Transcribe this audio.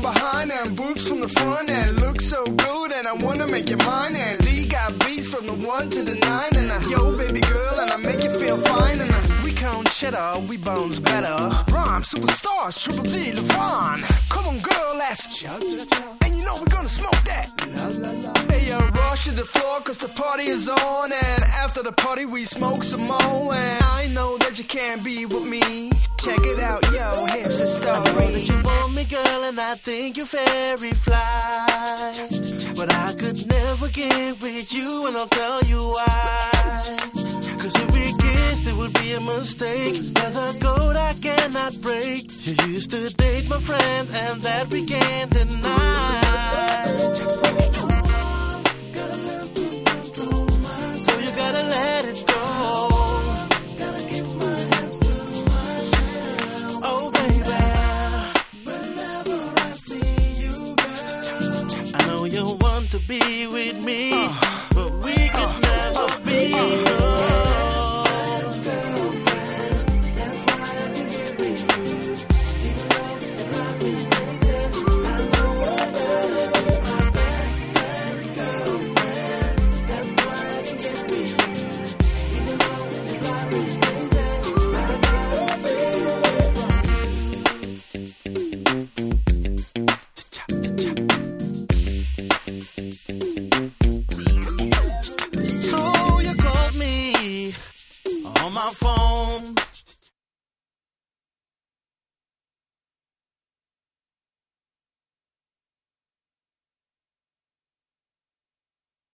behind and boobs from the front and look so good and I wanna make you mine. And Lee got beats from the 1 to the 9 and yo baby girl and I make you feel fine. And we count cheddar, we bones better. Rhyme superstars, Triple D, LeVon. Come on girl, let's chug. And you know we're gonna smoke that. Hey, rush to the floor cause the party is on. And after the party we smoke some more. And I know that you can't be with me. Check it out, yo, here's the story. I know that you want me, girl, and I think you're very fly. But I could never get with you, and I'll tell you why. Cause if we kissed, it would be a mistake. There's a code I cannot break. You used to date my friend, and that we can't deny. So you gotta let it go. To be with me.